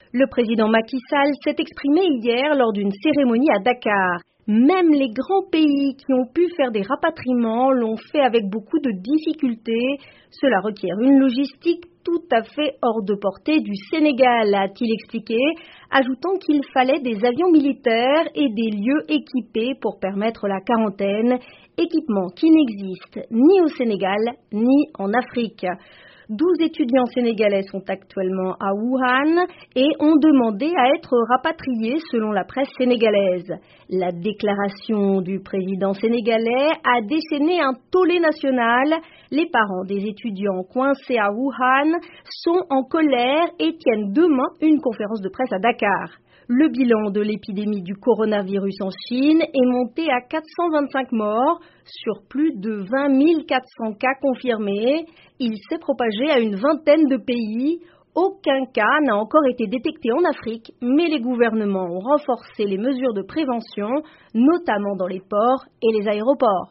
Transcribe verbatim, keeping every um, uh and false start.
Le président Macky Sall s'est exprimé hier lors d'une cérémonie à Dakar. Même les grands pays qui ont pu faire des rapatriements l'ont fait avec beaucoup de difficultés. Cela requiert une logistique tout à fait hors de portée du Sénégal, a-t-il expliqué, ajoutant qu'il fallait des avions militaires et des lieux équipés pour permettre la quarantaine, équipement qui n'existe ni au Sénégal ni en Afrique. douze étudiants sénégalais sont actuellement à Wuhan et ont demandé à être rapatriés selon la presse sénégalaise. La déclaration du président sénégalais a déchaîné un tollé national. Les parents des étudiants coincés à Wuhan sont en colère et tiennent demain une conférence de presse à Dakar. Le bilan de l'épidémie du coronavirus en Chine est monté à quatre cent vingt-cinq morts sur plus de vingt mille quatre cents cas confirmés. Il s'est propagé à une vingtaine de pays. Aucun cas n'a encore été détecté en Afrique, mais les gouvernements ont renforcé les mesures de prévention, notamment dans les ports et les aéroports.